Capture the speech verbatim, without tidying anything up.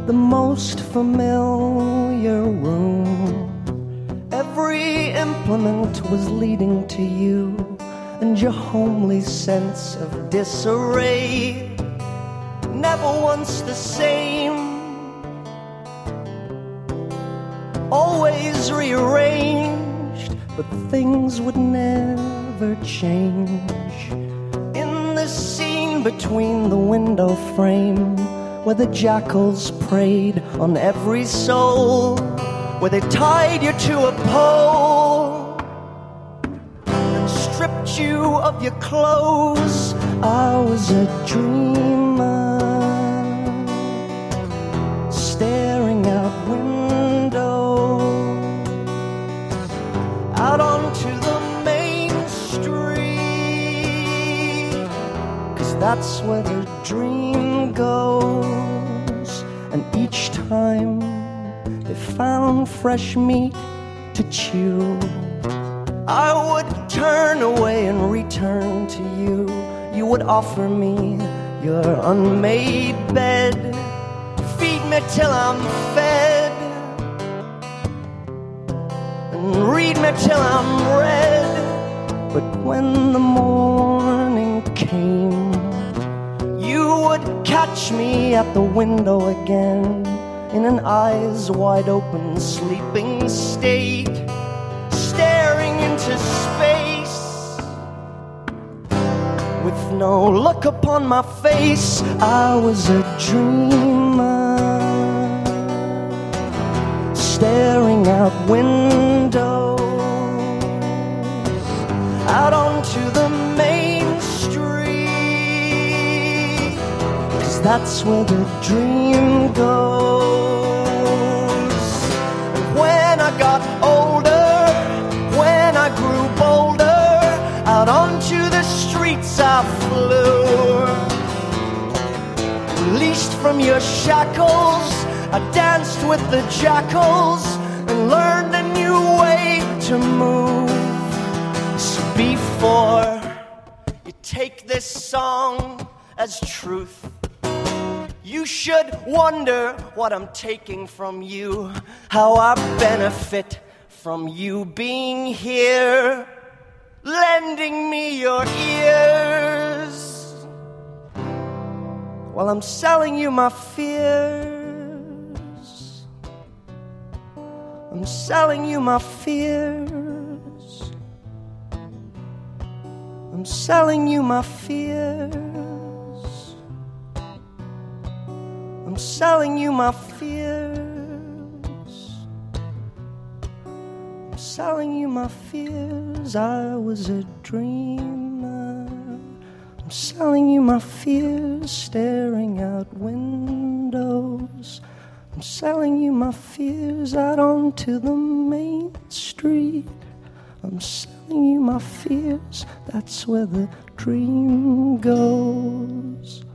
the most familiar room. Every implement was leading to you, and your homely sense of disarray, never once the same, always rearranged, but things would never change. In the scene between the window frame, where the jackals preyed on every soul, where they tied you to a pole and stripped you of your clothes, I was a dreamer, staring out windows, out onto the main street, 'cause that's where the dream goes. And each time they found fresh meat to chew, I would turn away and return to you. You would offer me your unmade bed, feed me till I'm fed, and read me till I'm read. But when the morning came, you would catch me at the window again, in an eyes wide open sleeping state, staring into space, with no look upon my face. I was a dreamer, staring out windows, out onto the main street, 'cause that's where the dream goes. And when I got older, when I grew bolder, out onto the streets I flew. Released from your shackles, I danced with the jackals and learned a new way to move. So before you take this song as truth, you should wonder what I'm taking from you, how I benefit from you being here, lending me your ears, while I'm selling you my fears. I'm selling you my fears. I'm selling you my fears. I'm selling you my fears. I'm selling you my fears. I was a dreamer. I'm selling you my fears, staring out windows. I'm selling you my fears, out onto the main street. I'm selling you my fears, that's where the dream goes.